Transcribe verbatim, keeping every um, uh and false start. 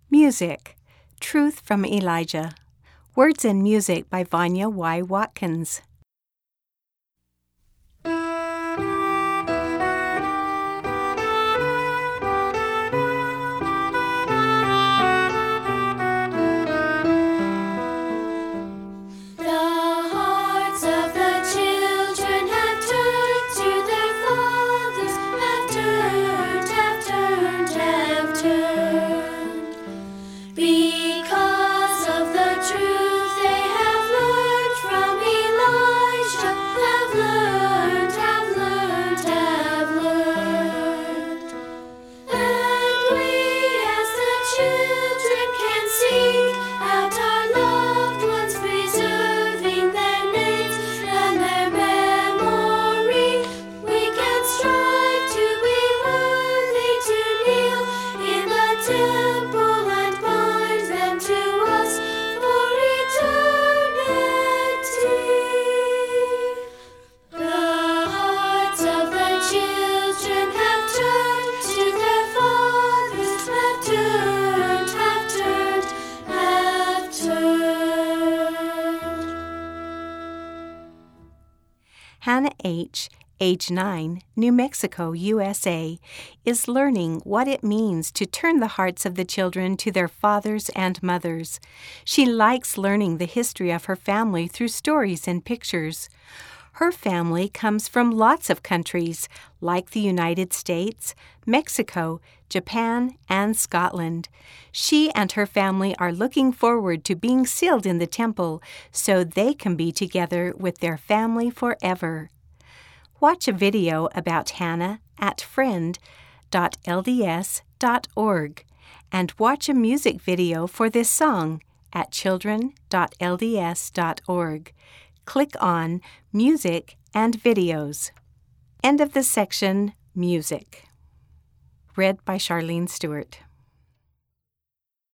Music, Truth from Elijah. Words and music by Vanya Y. Watkins. Hannah H., age nine, New Mexico, U S A, is learning what it means to turn the hearts of the children to their fathers and mothers. She likes learning the history of her family through stories and pictures. Her family comes from lots of countries, like the United States, Mexico, Japan, and Scotland. She and her family are looking forward to being sealed in the temple so they can be together with their family forever. Watch a video about Hannah at friend dot L D S dot org and watch a music video for this song at children dot L D S dot org. Click on Music and Videos. End of the section, Music. Read by Charlene Stewart.